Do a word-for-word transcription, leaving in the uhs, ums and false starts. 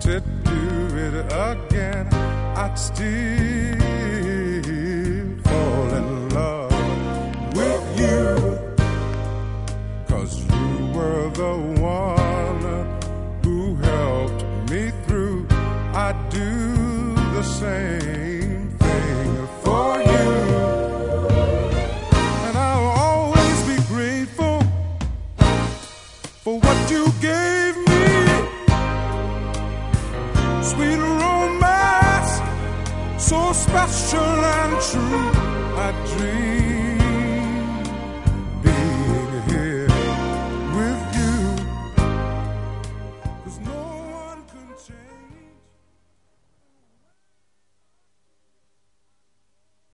said do it again, I'd still fall in love with you, 'cause you were the one who helped me through. I'd do the same thing for you, and I'll always be grateful for what you gave me. Sweet romance, so special and true. I dream